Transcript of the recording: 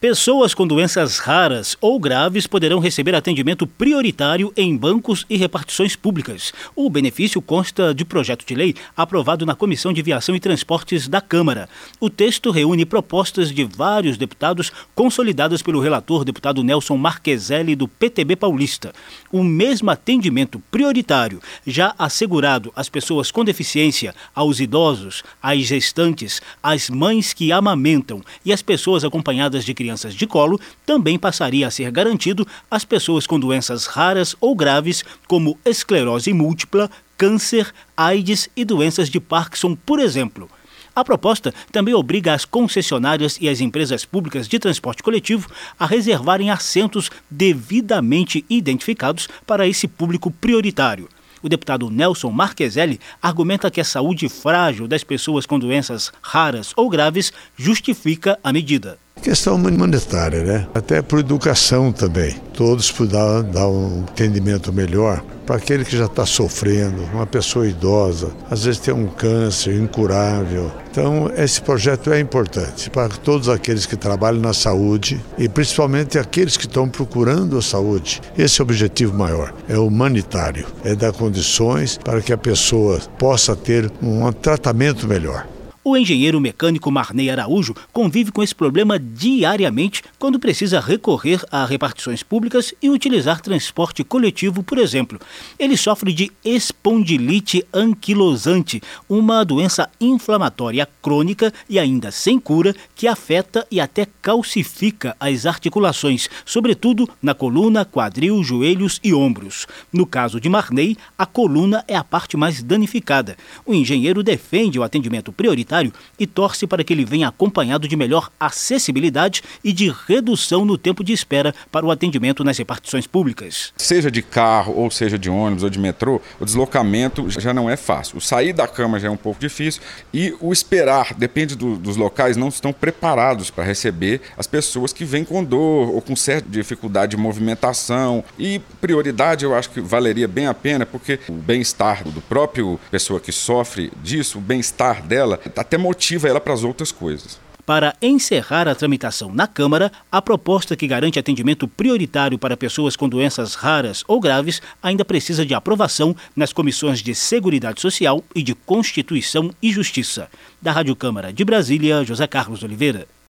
Pessoas com doenças raras ou graves poderão receber atendimento prioritário em bancos e repartições públicas. O benefício consta de projeto de lei aprovado na Comissão de Viação e Transportes da Câmara. O texto reúne propostas de vários deputados consolidadas pelo relator deputado Nelson Marqueselli, do PTB paulista. O mesmo atendimento prioritário já assegurado às pessoas com deficiência, aos idosos, às gestantes, às mães que amamentam e às pessoas acompanhadas de crianças de colo, também passaria a ser garantido às pessoas com doenças raras ou graves, como esclerose múltipla, câncer, AIDS e doenças de Parkinson, por exemplo. A proposta também obriga as concessionárias e as empresas públicas de transporte coletivo a reservarem assentos devidamente identificados para esse público prioritário. O deputado Nelson Marqueselli argumenta que a saúde frágil das pessoas com doenças raras ou graves justifica a medida. Questão humanitária, né? Até por educação também. Todos puderam dar um entendimento melhor para aquele que já está sofrendo, uma pessoa idosa, às vezes tem um câncer incurável. Então, esse projeto é importante para todos aqueles que trabalham na saúde e principalmente aqueles que estão procurando a saúde. Esse é o objetivo maior, é humanitário, é dar condições para que a pessoa possa ter um tratamento melhor. O engenheiro mecânico Marney Araújo convive com esse problema diariamente quando precisa recorrer a repartições públicas e utilizar transporte coletivo, por exemplo. Ele sofre de espondilite anquilosante, uma doença inflamatória crônica e ainda sem cura que afeta e até calcifica as articulações, sobretudo na coluna, quadril, joelhos e ombros. No caso de Marney, a coluna é a parte mais danificada. O engenheiro defende o atendimento prioritário e torce para que ele venha acompanhado de melhor acessibilidade e de redução no tempo de espera para o atendimento nas repartições públicas. Seja de carro, ou seja de ônibus ou de metrô, o deslocamento já não é fácil. O sair da cama já é um pouco difícil e o esperar, depende dos locais, não estão preparados para receber as pessoas que vêm com dor ou com certa dificuldade de movimentação. E prioridade eu acho que valeria bem a pena, porque o bem-estar do próprio pessoa que sofre disso, o bem-estar dela, até motiva ela para as outras coisas. Para encerrar a tramitação na Câmara, a proposta que garante atendimento prioritário para pessoas com doenças raras ou graves ainda precisa de aprovação nas comissões de Seguridade Social e de Constituição e Justiça. Da Rádio Câmara de Brasília, José Carlos Oliveira.